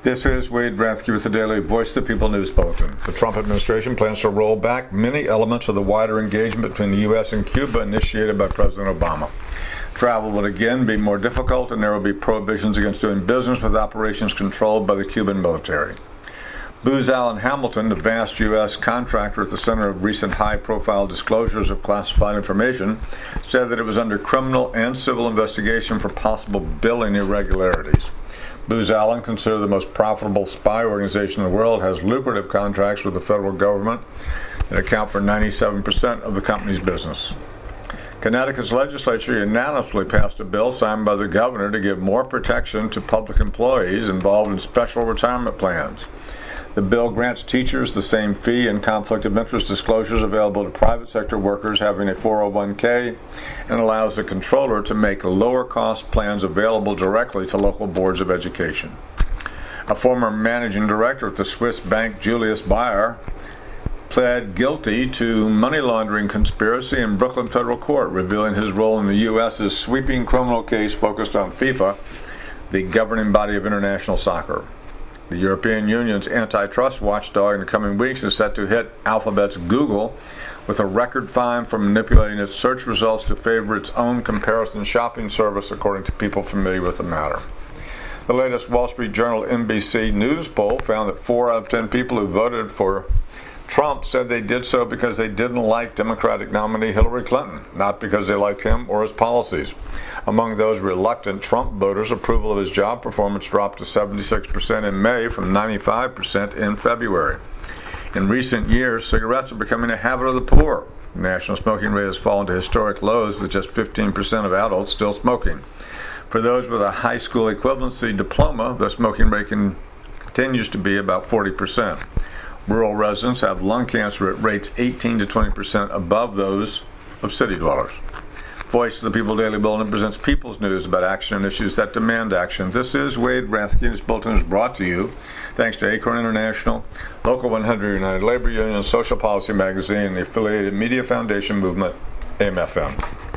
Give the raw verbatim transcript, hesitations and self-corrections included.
This is Wade Rathke with the Daily Voice of the People News Bulletin. The Trump administration plans to roll back many elements of the wider engagement between the U S and Cuba initiated by President Obama. Travel will again be more difficult, and there will be prohibitions against doing business with operations controlled by the Cuban military. Booz Allen Hamilton, the vast U S contractor at the center of recent high-profile disclosures of classified information, said that it was under criminal and civil investigation for possible billing irregularities. Booz Allen, considered the most profitable spy organization in the world, has lucrative contracts with the federal government that account for ninety-seven percent of the company's business. Connecticut's legislature unanimously passed a bill signed by the governor to give more protection to public employees involved in special retirement plans. The bill grants teachers the same fee and conflict of interest disclosures available to private sector workers having a four oh one k and allows the controller to make lower-cost plans available directly to local boards of education. A former managing director at the Swiss bank Julius Baer pled guilty to money laundering conspiracy in Brooklyn federal court, revealing his role in the U S's sweeping criminal case focused on FIFA, the governing body of international soccer. The European Union's antitrust watchdog in the coming weeks is set to hit Alphabet's Google with a record fine for manipulating its search results to favor its own comparison shopping service, according to people familiar with the matter. The latest Wall Street Journal N B C News poll found that four out of ten people who voted for Trump said they did so because they didn't like Democratic nominee Hillary Clinton, not because they liked him or his policies. Among those reluctant Trump voters, approval of his job performance dropped to seventy-six percent in May from ninety-five percent in February. In recent years, cigarettes are becoming a habit of the poor. The national smoking rate has fallen to historic lows, with just fifteen percent of adults still smoking. For those with a high school equivalency diploma, the smoking rate continues to be about forty percent. Rural residents have lung cancer at rates eighteen to twenty percent above those of city dwellers. Voice of the People Daily Bulletin presents people's news about action and issues that demand action. This is Wade Rathke. This bulletin is brought to you thanks to Acorn International, Local one hundred United Labor Union, Social Policy Magazine, and the affiliated Media Foundation Movement, A M F M.